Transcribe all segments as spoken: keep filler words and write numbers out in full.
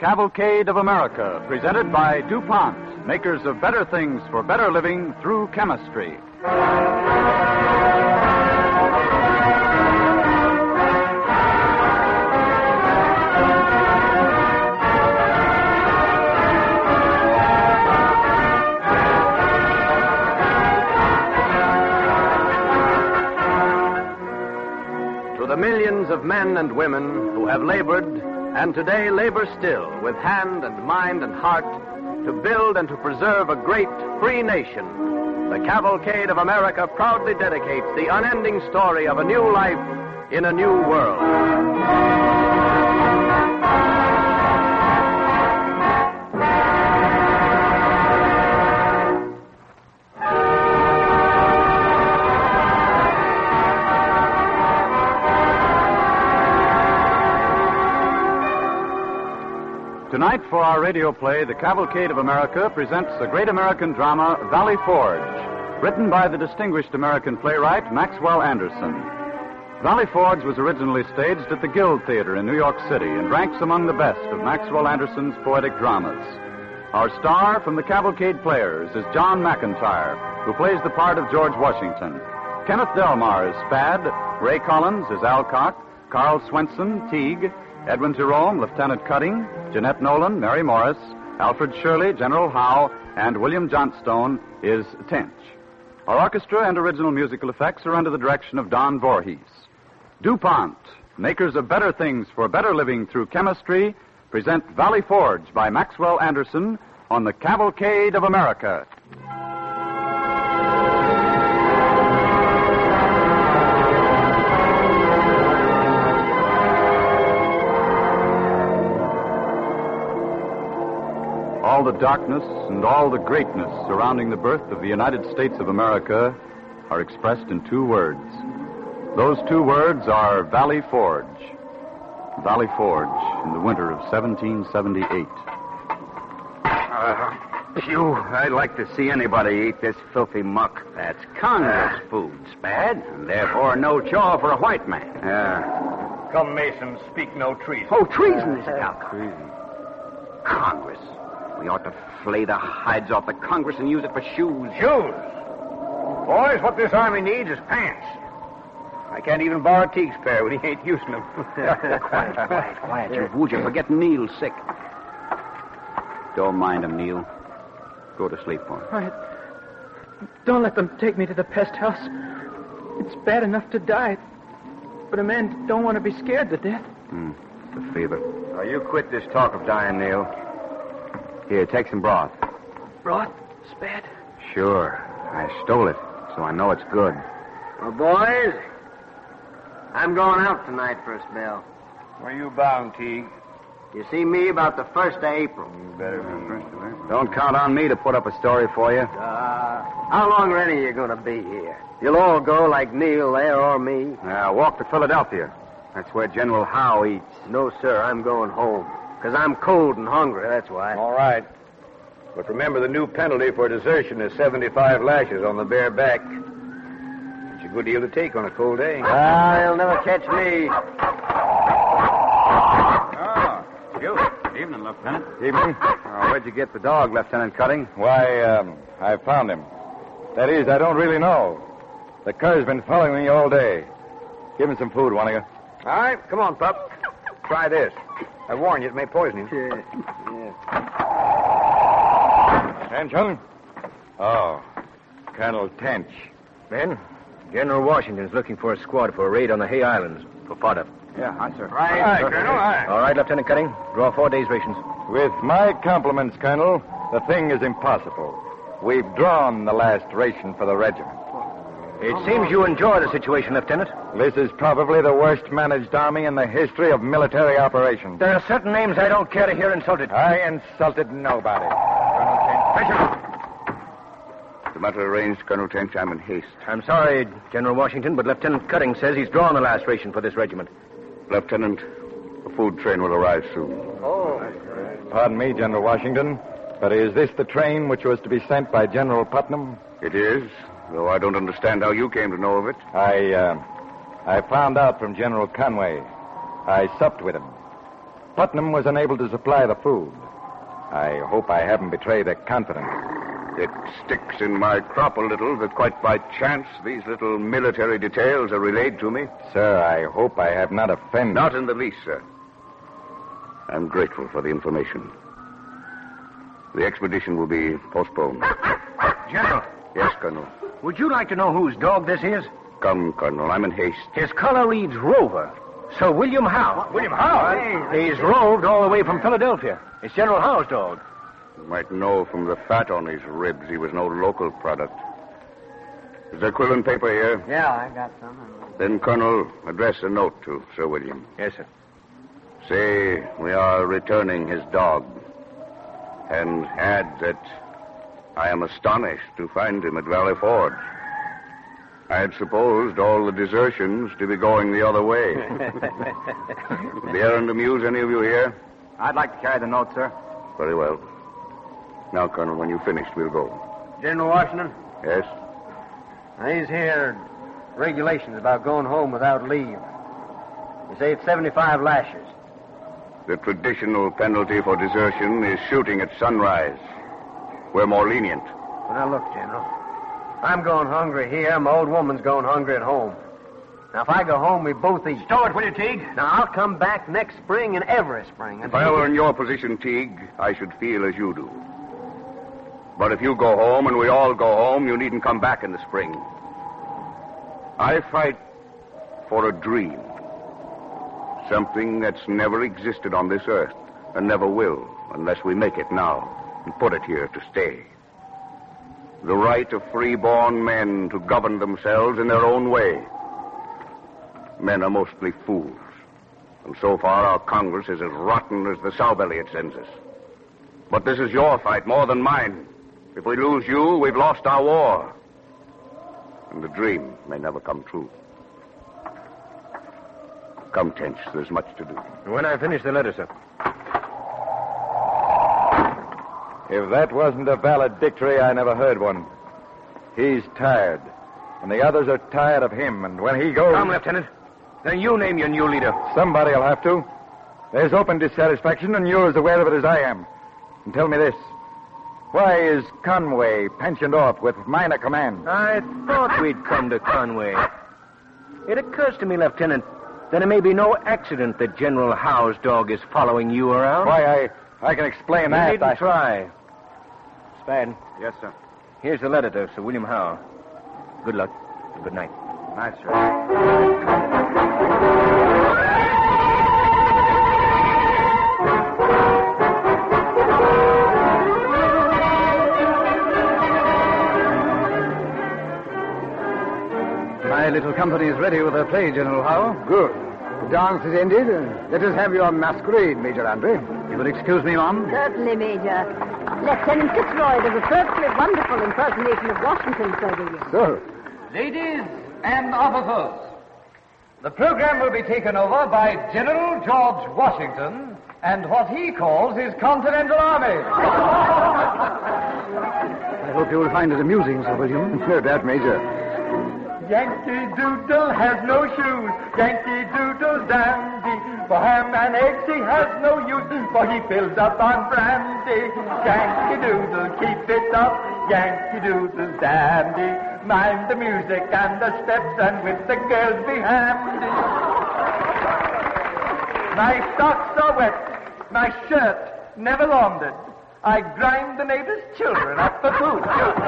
Cavalcade of America, presented by DuPont, makers of better things for better living through chemistry. To the millions of men and women who have labored and today labor still with hand and mind and heart to build and to preserve a great free nation, the Cavalcade of America proudly dedicates the unending story of a new life in a new world. Tonight, for our radio play, The Cavalcade of America presents the great American drama, Valley Forge, written by the distinguished American playwright Maxwell Anderson. Valley Forge was originally staged at the Guild Theater in New York City and ranks among the best of Maxwell Anderson's poetic dramas. Our star from the Cavalcade Players is John McIntyre, who plays the part of George Washington. Kenneth Delmar is Spad, Ray Collins is Alcock, Carl Swenson, Teague, Edwin Jerome, Lieutenant Cutting, Jeanette Nolan, Mary Morris, Alfred Shirley, General Howe, and William Johnstone is Tench. Our orchestra and original musical effects are under the direction of Don Voorhees. DuPont, makers of better things for better living through chemistry, present Valley Forge by Maxwell Anderson on the Cavalcade of America. All the darkness and all the greatness surrounding the birth of the United States of America are expressed in two words. Those two words are Valley Forge. Valley Forge in the winter of seventeen seventy-eight. Uh, phew, I'd like to see anybody eat this filthy muck. That's Congress food, Spad, and therefore no chore for a white man. Yeah. Come, Mason, speak no treason. Oh, treason, is it, Alcock? Treason. Congress. We ought to flay the hides off the Congress and use it for shoes. Shoes? Boys, what this army needs is pants. I can't even borrow Teague's pair when he ain't using them. quiet, quiet, quiet. You would you forget Neil's sick. Don't mind him, Neil. Go to sleep for him. Quiet. Don't let them take me to the pest house. It's bad enough to die. But a man don't want to be scared to death. Hmm. The fever. Now, you quit this talk of dying, Neil. Here, take some broth. Broth? Spad? Sure. I stole it, so I know it's good. Well, boys, I'm going out tonight for a spell. Where you bound, Teague? You see me about the first of April. You better be. First of April. Don't count on me to put up a story for you. Uh, how long are any of you going to be here? You'll all go like Neil there or me? Now, walk to Philadelphia. That's where General Howe eats. No, sir, I'm going home. Because I'm cold and hungry, that's why. All right. But remember, the new penalty for desertion is seventy-five lashes on the bare back. It's a good deal to take on a cold day. Ah, they'll never catch me. Oh, you. Good evening, Lieutenant. Evening. Oh, where'd you get the dog, Lieutenant Cutting? Why, um, I found him. That is, I don't really know. The cur's been following me all day. Give him some food, one of you. All right, come on, pup. Try this. I warn you, it may poison him. Yeah. Attention. Oh, Colonel Tench. Men, General Washington's looking for a squad for a raid on the Hay Islands for fodder. Yeah, aye, sir. Right, aye, Colonel, aye. All right, Lieutenant Cutting. Draw four days' rations. With my compliments, Colonel, the thing is impossible. We've drawn the last ration for the regiment. It seems you enjoy the situation, Lieutenant. This is probably the worst managed army in the history of military operations. There are certain names I don't care to hear insulted. I insulted nobody. Colonel Tench. The matter arranged, Colonel Tench. I'm in haste. I'm sorry, General Washington, but Lieutenant Cutting says he's drawn the last ration for this regiment. Lieutenant, the food train will arrive soon. Oh. Pardon me, General Washington, but is this the train which was to be sent by General Putnam? It is, though I don't understand how you came to know of it. I, uh, I found out from General Conway. I supped with him. Putnam was unable to supply the food. I hope I haven't betrayed their confidence. It sticks in my crop a little that quite by chance these little military details are relayed to me. Sir, I hope I have not offended... Not in the least, sir. I'm grateful for the information. The expedition will be postponed. General. Yes, Colonel. Would you like to know whose dog this is? Come, Colonel. I'm in haste. His color reads Rover. Sir William Howe. William Howe? He's roved all the way from Philadelphia. It's General Howe's dog. You might know from the fat on his ribs he was no local product. Is there quill and paper here? Yeah, I got some. Then, Colonel, address a note to Sir William. Yes, sir. Say we are returning his dog. And add that I am astonished to find him at Valley Forge. I had supposed all the desertions to be going the other way. Would the errand amuse any of you here? I'd like to carry the note, sir. Very well. Now, Colonel, when you've finished, we'll go. General Washington, Yes? these here regulations about going home without leave. You say it's seventy-five lashes. The traditional penalty for desertion is shooting at sunrise. We're more lenient. Well, now, look, General. I'm going hungry here. My old woman's going hungry at home. Now, if I go home, we both eat. Stow it, will you, Teague? Now, I'll come back next spring and every spring. If I were in your position, Teague, I should feel as you do. But if you go home and we all go home, you needn't come back in the spring. I fight for a dream. Something that's never existed on this earth and never will unless we make it now and put it here to stay. The right of free-born men to govern themselves in their own way. Men are mostly fools. And so far, our Congress is as rotten as the sow-belly it sends us. But this is your fight more than mine. If we lose you, we've lost our war. And the dream may never come true. Come, Tench, there's much to do. When I finish the letter, sir. If that wasn't a valedictory, I never heard one. He's tired. And the others are tired of him. And when he goes... Come, Lieutenant. Then you name your new leader. Somebody will have to. There's open dissatisfaction, and you're as aware of it as I am. And tell me this. Why is Conway pensioned off with minor command? I thought we'd come to Conway. It occurs to me, Lieutenant, that it may be no accident that General Howe's dog is following you around. Why, I, I can explain you that. needn't I... try. Spaden. Yes, sir. Here's the letter to Sir William Howe. Good luck. Good night. Night, sir. My little company is ready with their play, General Howe. Good. The dance is ended. Let us have your masquerade, Major Andre. You will excuse me, Mom? Certainly, Major. Lieutenant Fitzroy does a perfectly wonderful impersonation of Washington, Sir William. So, Ladies and officers, the program will be taken over by General George Washington and what he calls his Continental Army. I hope you will find it amusing, Sir William. No doubt, Major. Yankee Doodle has no shoes, Yankee Doodle's dandy. For ham and eggs he has no use, for he fills up on brandy. Yankee Doodle, keep it up, Yankee Doodle's dandy. Mind the music and the steps, and with the girls be handy. My socks are wet, my shirt never laundered. I grind the neighbors' children up for food.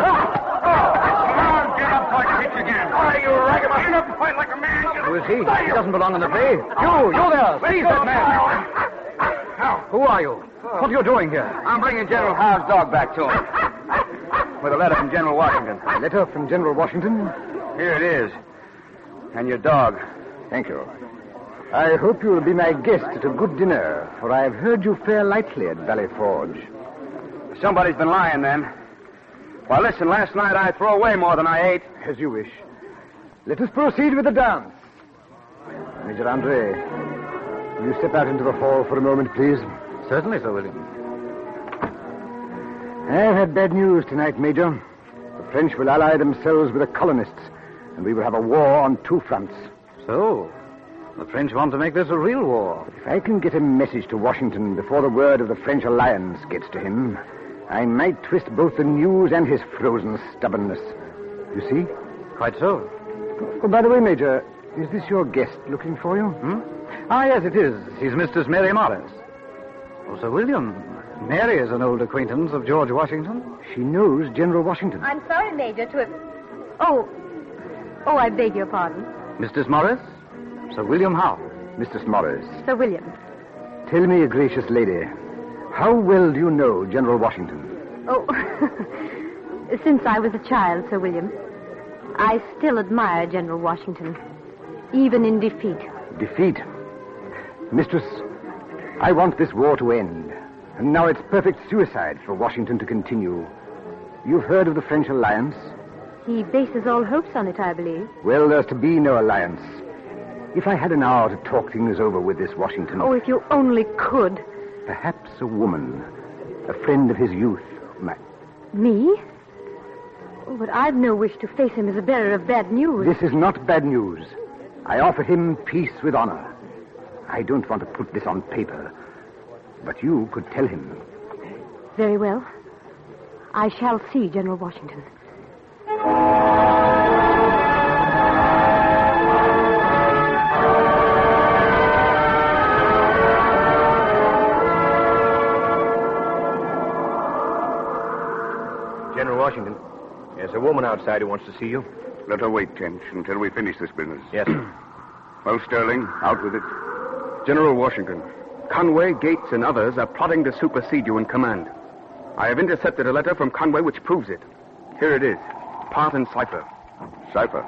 Get up before I hit you again. Why, you ragamuffin? Get up and fight like a man. Who is he? He doesn't belong in the play. You, you there. Seize that man. Who are you? What are you doing here? I'm bringing General Howe's dog back to him. With a letter from General Washington. A letter from General Washington? Here it is. And your dog. Thank you. I hope you will be my guest at a good dinner, for I have heard you fare lightly at Valley Forge. Somebody's been lying, then. Well, listen, last night I threw away more than I ate. As you wish. Let us proceed with the dance. Major Andre, will you step out into the hall for a moment, please? Certainly, Sir William. I've had bad news tonight, Major. The French will ally themselves with the colonists, and we will have a war on two fronts. So, The French want to make this a real war. If I can get a message to Washington before the word of the French alliance gets to him, I might twist both the news and his frozen stubbornness. You see? Quite so. Oh, by the way, Major, is this your guest looking for you? Hmm? Ah, yes, it is. She's Mistress Mary Morris. Oh, Sir William, Mary is an old acquaintance of George Washington. She knows General Washington. I'm sorry, Major, to have... Oh. Oh, I beg your pardon. Mistress Morris? Sir William Howe. Mistress Morris. Sir William. Tell me, gracious lady, how well do you know General Washington? Oh, since I was a child, Sir William, I still admire General Washington, even in defeat. Defeat? Mistress, I want this war to end. And now it's perfect suicide for Washington to continue. You've heard of the French alliance? He bases all hopes on it, I believe. Well, there's to be no alliance. If I had an hour to talk things over with this Washington... Oh, if you only could. Perhaps a woman, a friend of his youth, might... Me? Oh, but I've no wish to face him as a bearer of bad news. This is not bad news. I offer him peace with honor. I don't want to put this on paper, but you could tell him. Very well. I shall see General Washington. General Washington, there's a woman outside who wants to see you. Let her wait, Tench, until we finish this business. Yes, sir. Well, Sterling, out with it. General Washington, Conway, Gates, and others are plotting to supersede you in command. I have intercepted a letter from Conway which proves it. Here it is. Part and cipher. Cipher?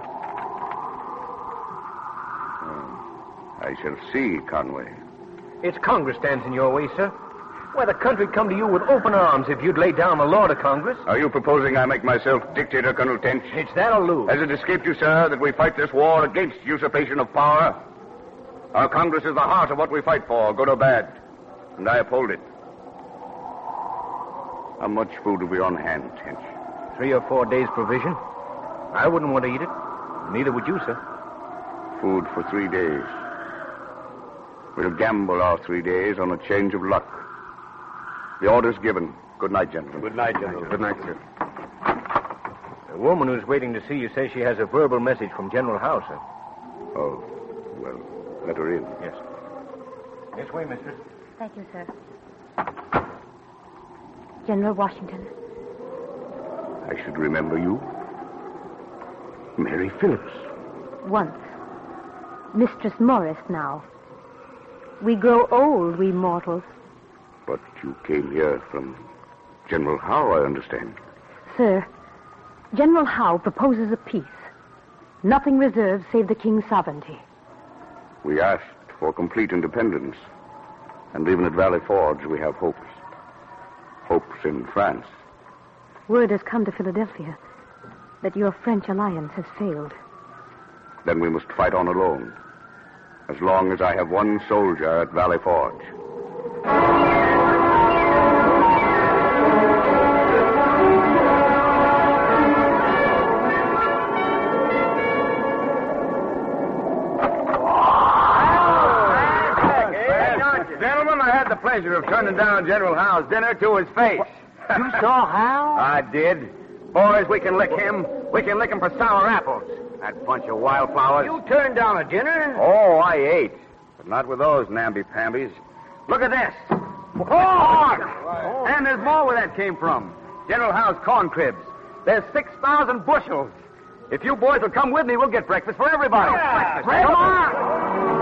Oh, I shall see, Conway. It's Congress stands in your way, sir. Why, the country'd come to you with open arms if you'd lay down the law to Congress. Are you proposing I make myself dictator, Colonel Tench? It's that or lose. Has it escaped you, sir, that we fight this war against usurpation of power? Our Congress is the heart of what we fight for, good or bad. And I uphold it. How much food have we on hand, Tench? Three or four days' provision. I wouldn't want to eat it. Neither would you, sir. Food for three days. We'll gamble our three days on a change of luck. The order's given. Good night, gentlemen. Good night, General. Good night, sir. The woman who's waiting to see you says she has a verbal message from General Howe, sir. Oh, well, let her in. Yes. This way, mistress. Thank you, sir. General Washington. I should remember you. Mary Phillips. Once. Mistress Morris now. We grow old, we mortals. But you came here from General Howe, I understand. Sir, General Howe proposes a peace. Nothing reserved save the king's sovereignty. We asked for complete independence. And even at Valley Forge, we have hopes. Hopes in France. Word has come to Philadelphia that your French alliance has failed. Then we must fight on alone. As long as I have one soldier at Valley Forge. Gentlemen, I had the pleasure of turning down General Howe's dinner to his face. You saw Howe? I did. Boys, we can lick him. We can lick him for sour apples. That bunch of wildflowers. You turned down a dinner? Oh, I ate. But not with those namby-pambies. Look at this. Corn! Oh. And there's more where that came from. General Howe's corn cribs. There's six thousand bushels. If you boys will come with me, we'll get breakfast for everybody. Yeah. Breakfast. Come on!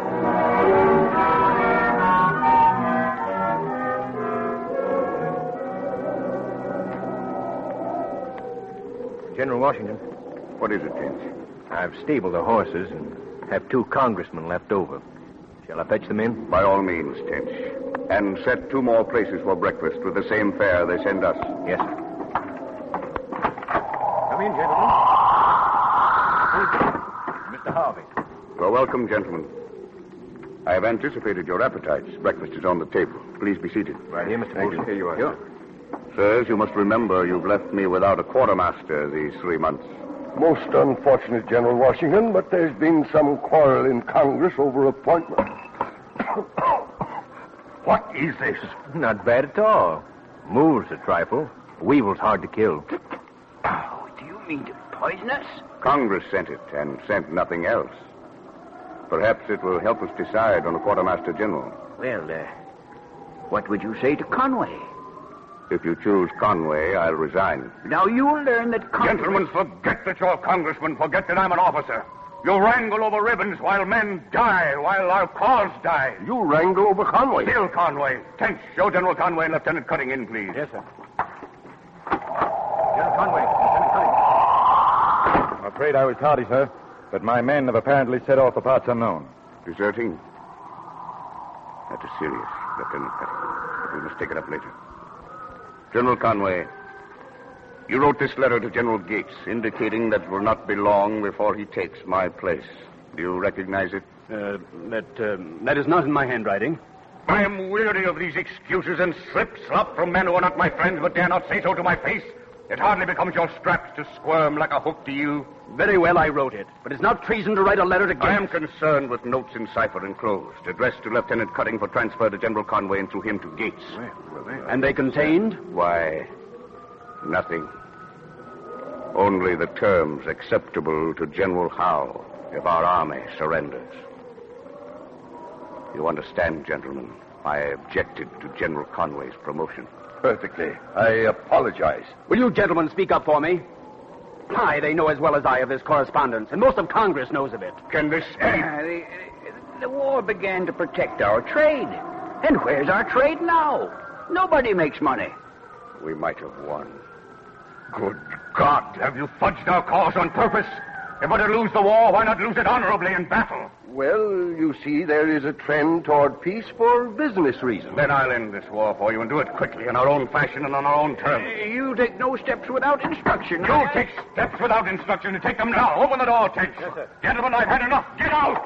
General Washington. What is it, Tench? I've stabled the horses and have two congressmen left over. Shall I fetch them in? By all means, Tench. And set two more places for breakfast with the same fare they send us. Yes, sir. Come in, gentlemen. Mister Harvey. You're welcome, gentlemen. I have anticipated your appetites. Breakfast is on the table. Please be seated. Right here, Mister Thank Wilson. you. Here you are. Sure. Sirs, you must remember you've left me without a quartermaster these three months. Most unfortunate, General Washington, but there's been some quarrel in Congress over appointment. What is this? Not bad at all. Moves a trifle. Weevil's hard to kill. Oh, do you mean to poison us? Congress sent it, and sent nothing else. Perhaps it will help us decide on a quartermaster general. Well, uh, what would you say to Conway? If you choose Conway, I'll resign. Now you'll learn that Conway... Gentlemen, forget that you're congressmen. Forget that I'm an officer. You wrangle over ribbons while men die, while our cause dies. You wrangle over Conway? Still Conway. Tench, show General Conway and Lieutenant Cutting in, please. Yes, sir. General Conway, Lieutenant Cutting. I'm afraid I was tardy, sir, but my men have apparently set off for parts unknown. Deserting? That is serious, Lieutenant Cutting. But we must take it up later. General Conway, you wrote this letter to General Gates indicating that it will not be long before he takes my place. Do you recognize it? Uh, that, uh, that is not in my handwriting. I am weary of these excuses and slip-slop from men who are not my friends but dare not say so to my face. It hardly becomes your straps to squirm like a hook to you. Very well, I wrote it. But it's not treason to write a letter to Gates. I am concerned with notes in cipher enclosed, addressed to Lieutenant Cutting for transfer to General Conway and through him to Gates. Well, well, well. And they contained? Why, nothing. Only the terms acceptable to General Howe if our army surrenders. You understand, gentlemen, I objected to General Conway's promotion. Perfectly. I apologize. Will you gentlemen speak up for me? Aye, they know as well as I of this correspondence, and most of Congress knows of it. Can this be? Uh, the, the war began to protect our trade. And where's our trade now? Nobody makes money. We might have won. Good God, have you fudged our cause on purpose? If we're to lose the war, why not lose it honorably in battle? Well, you see, there is a trend toward peace for business reasons. Then I'll end this war for you and do it quickly in our own fashion and on our own terms. Uh, you take no steps without instruction. You take steps without instruction and take them now. Open the door, Tench. Yes, sir. Gentlemen, I've had enough. Get out!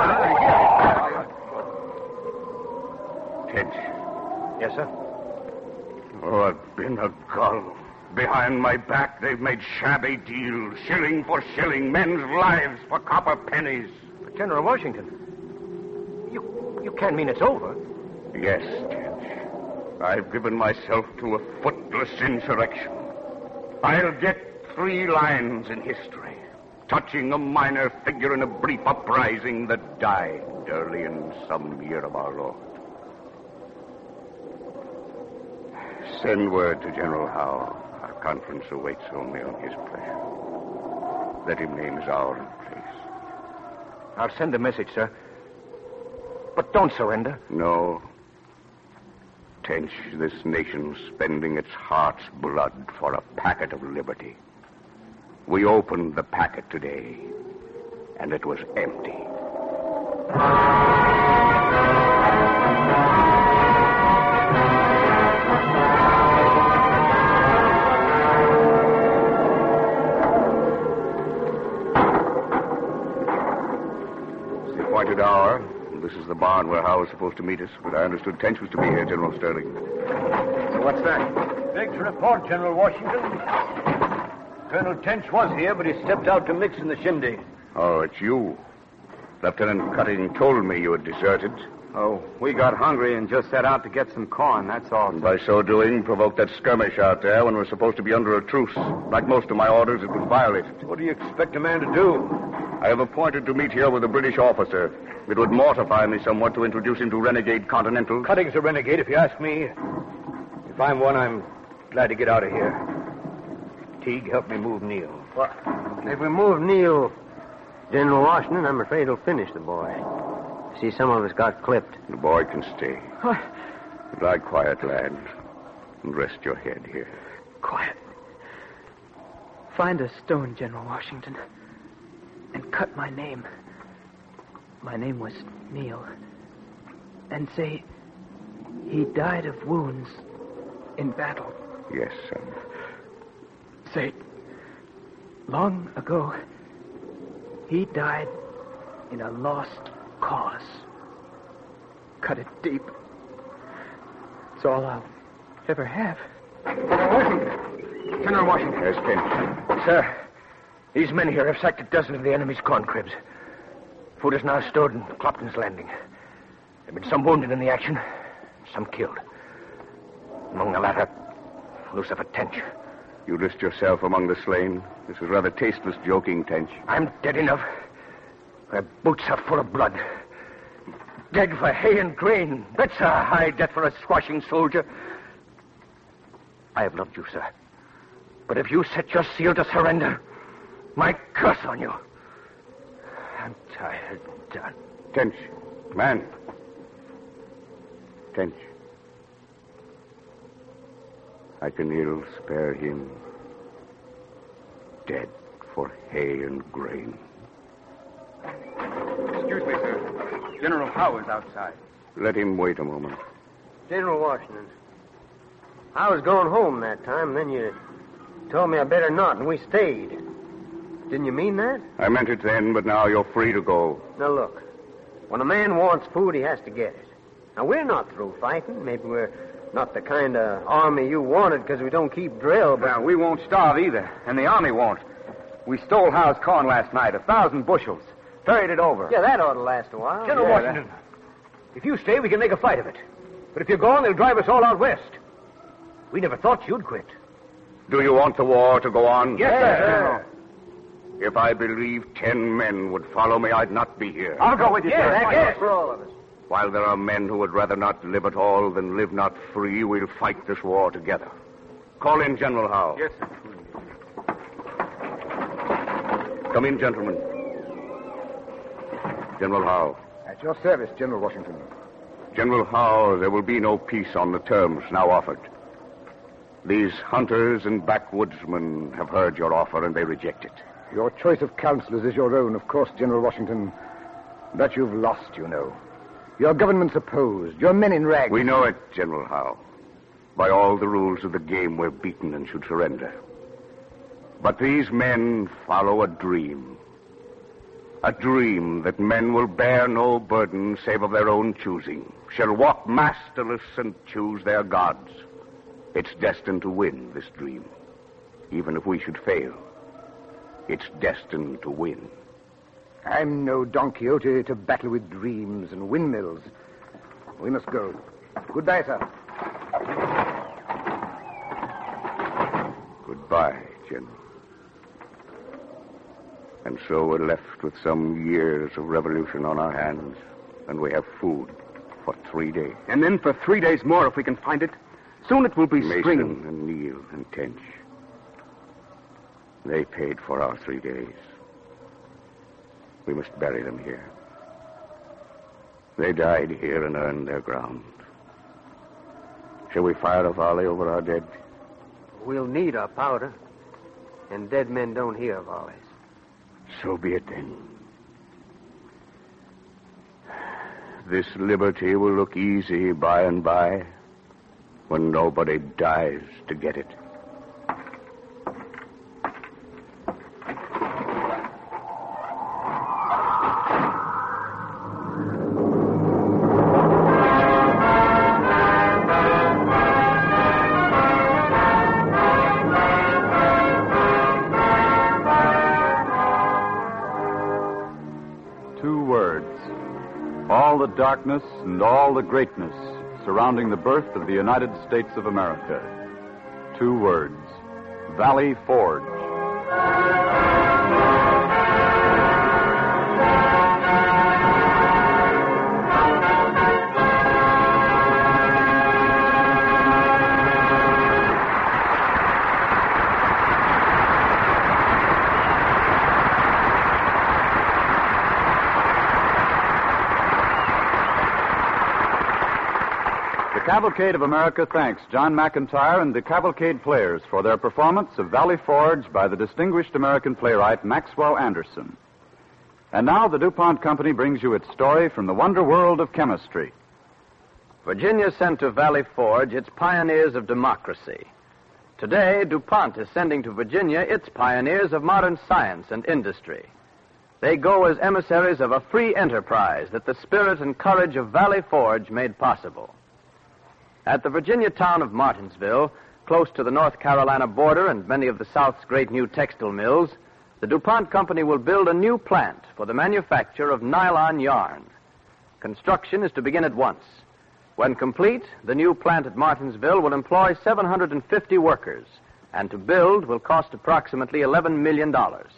Tench. Yes, sir. Oh, I've been a gull. Behind my back, they've made shabby deals, shilling for shilling, men's lives for copper pennies. But General Washington, you you can't mean it's over. Yes, Tench. I've given myself to a footless insurrection. I'll get three lines in history, touching a minor figure in a brief uprising that died early in some year of our Lord. Send word to General Howe. Our conference awaits only on his pleasure. Let him name his hour and place. I'll send a message, sir. But don't surrender. No. Tench, this nation's spending its heart's blood for a packet of liberty. We opened the packet today, and it was empty. Appointed hour. This is the barn where Howe was supposed to meet us, but I understood Tench was to be here, General Sterling. So what's that? Beg to report, General Washington. Colonel Tench was here, but he stepped out to mix in the shindig. Oh, it's you. Lieutenant Cutting told me you had deserted. Oh, we got hungry and just set out to get some corn, that's all. And by so doing, provoked that skirmish out there when we're supposed to be under a truce. Like most of my orders, it was violated. What do you expect a man to do? I have appointed to meet here with a British officer. It would mortify me somewhat to introduce him to renegade Continentals. Cutting's a renegade, if you ask me. If I'm one, I'm glad to get out of here. Teague, help me move Neil. What? If we move Neil, General Washington, I'm afraid he'll finish the boy. See, some of us got clipped. The boy can stay. What? Lie quiet, lad, and rest your head here. Quiet. Find a stone, General Washington, and cut my name. My name was Neil. And say, he died of wounds in battle. Yes, son. Say, long ago, he died in a lost cause. Cut it deep. It's all I'll ever have. General Washington. General Washington. Yes, Tench. Sir, These men here have sacked a dozen of the enemy's corn cribs. Food is now stored in Clopton's Landing. There have been some wounded in the action, some killed. Among the latter, Lucifer Tench. You list yourself among the slain. This is rather tasteless joking, Tench. I'm dead enough. My boots are full of blood. Dead for hay and grain. That's a high death for a squashing soldier. I have loved you, sir. But if you set your seal to surrender, my curse on you. I'm tired, done. Tench, man. Tench. I can ill spare him. Dead for hay and grain. Excuse me, sir. General Howe is outside. Let him wait a moment. General Washington, I was going home that time, then you told me I better not, and we stayed. Didn't you mean that? I meant it then, but now you're free to go. Now, look. When a man wants food, he has to get it. Now, we're not through fighting. Maybe we're not the kind of army you wanted because we don't keep drill, but... Now, we won't starve either, and the army won't. We stole Howe's corn last night, a thousand bushels. Ferried it over. Yeah, that ought to last a while. General yeah, Washington, that... if you stay, we can make a fight of it. But if you're gone, they'll drive us all out west. We never thought you'd quit. Do you want the war to go on? Yes, yeah, sir. General. If I believed ten men would follow me, I'd not be here. I'll go with you, Yeah, sir. that yes. for all of us. While there are men who would rather not live at all than live not free, we'll fight this war together. Call in General Howe. Yes, sir. Come in, gentlemen. General Howe. At your service, General Washington. General Howe, there will be no peace on the terms now offered. These hunters and backwoodsmen have heard your offer, and they reject it. Your choice of counselors is your own, of course, General Washington. But you've lost, you know. Your government's opposed. Your men in rags. We know it, General Howe. By all the rules of the game, we're beaten and should surrender. But these men follow a dream. A dream that men will bear no burden save of their own choosing, shall walk masterless and choose their gods. It's destined to win, this dream. Even if we should fail, it's destined to win. I'm no Don Quixote to battle with dreams and windmills. We must go. Goodbye, sir. Goodbye, General. And so we're left with some years of revolution on our hands, and we have food for three days. And then for three days more, if we can find it. Soon it will be Mason spring. and Neil and Tench. They paid for our three days. We must bury them here. They died here and earned their ground. Shall we fire a volley over our dead? We'll need our powder. And dead men don't hear volleys. So be it then. This liberty will look easy by and by, when nobody dies to get it. Two words. All the darkness and all the greatness surrounding the birth of the United States of America. Two words. Valley Forge. The Cavalcade of America thanks John McIntyre and the Cavalcade Players for their performance of Valley Forge by the distinguished American playwright Maxwell Anderson. And now the DuPont Company brings you its story from the wonder world of chemistry. Virginia sent to Valley Forge its pioneers of democracy. Today, DuPont is sending to Virginia its pioneers of modern science and industry. They go as emissaries of a free enterprise that the spirit and courage of Valley Forge made possible. At the Virginia town of Martinsville, close to the North Carolina border and many of the South's great new textile mills, the DuPont Company will build a new plant for the manufacture of nylon yarn. Construction is to begin at once. When complete, the new plant at Martinsville will employ seven hundred fifty workers, and to build will cost approximately eleven million dollars.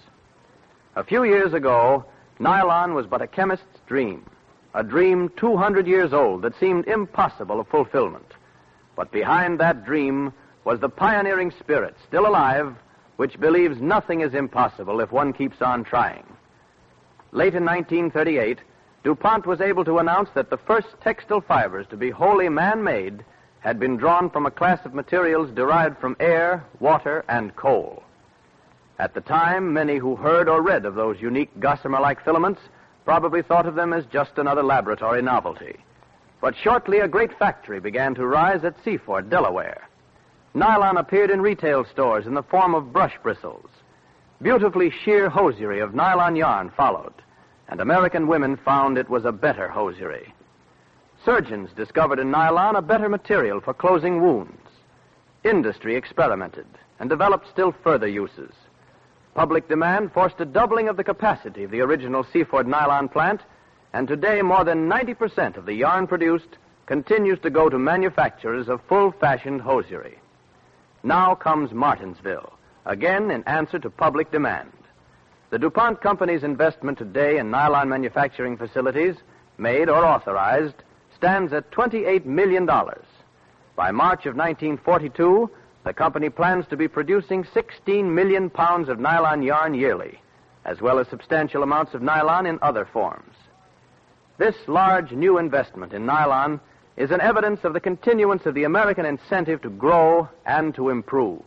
A few years ago, nylon was but a chemist's dream, a dream two hundred years old that seemed impossible of fulfillment. But behind that dream was the pioneering spirit, still alive, which believes nothing is impossible if one keeps on trying. Late in nineteen thirty-eight, DuPont was able to announce that the first textile fibers to be wholly man-made had been drawn from a class of materials derived from air, water, and coal. At the time, many who heard or read of those unique gossamer-like filaments probably thought of them as just another laboratory novelty. But shortly, a great factory began to rise at Seaford, Delaware. Nylon appeared in retail stores in the form of brush bristles. Beautifully sheer hosiery of nylon yarn followed, and American women found it was a better hosiery. Surgeons discovered in nylon a better material for closing wounds. Industry experimented and developed still further uses. Public demand forced a doubling of the capacity of the original Seaford nylon plant, and today more than ninety percent of the yarn produced continues to go to manufacturers of full-fashioned hosiery. Now comes Martinsville, again in answer to public demand. The DuPont Company's investment today in nylon manufacturing facilities, made or authorized, stands at twenty-eight million dollars. By March of nineteen forty-two, the company plans to be producing sixteen million pounds of nylon yarn yearly, as well as substantial amounts of nylon in other forms. This large new investment in nylon is an evidence of the continuance of the American incentive to grow and to improve.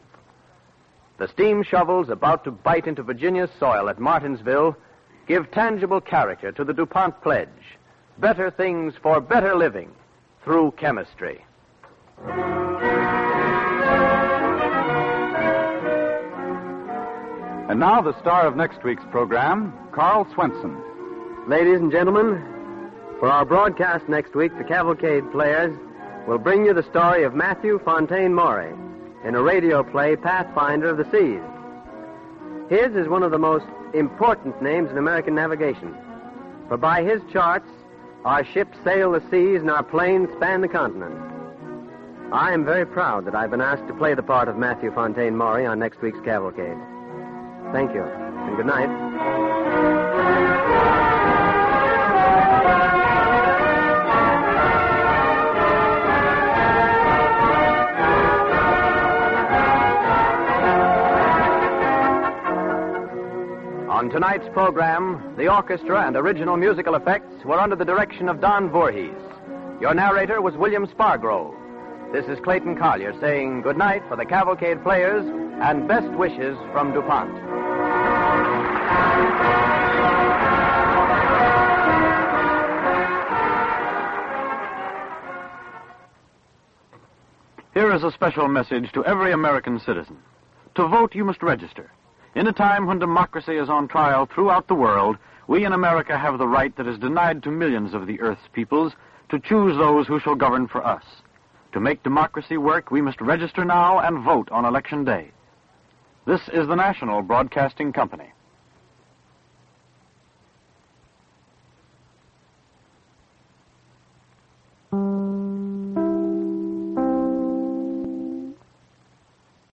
The steam shovels about to bite into Virginia's soil at Martinsville give tangible character to the DuPont pledge: better things for better living through chemistry. And now the star of next week's program, Carl Swenson. Ladies and gentlemen, for our broadcast next week, the Cavalcade Players will bring you the story of Matthew Fontaine Maury in a radio play, Pathfinder of the Seas. His is one of the most important names in American navigation, for by his charts, our ships sail the seas and our planes span the continent. I am very proud that I've been asked to play the part of Matthew Fontaine Maury on next week's Cavalcade. Thank you, and good night. On tonight's program, the orchestra and original musical effects were under the direction of Don Voorhees. Your narrator was William Spargrove. This is Clayton Collier saying good night for the Cavalcade Players and best wishes from DuPont. Here is a special message to every American citizen. To vote, you must register. In a time when democracy is on trial throughout the world, we in America have the right that is denied to millions of the earth's peoples to choose those who shall govern for us. To make democracy work, we must register now and vote on Election Day. This is the National Broadcasting Company.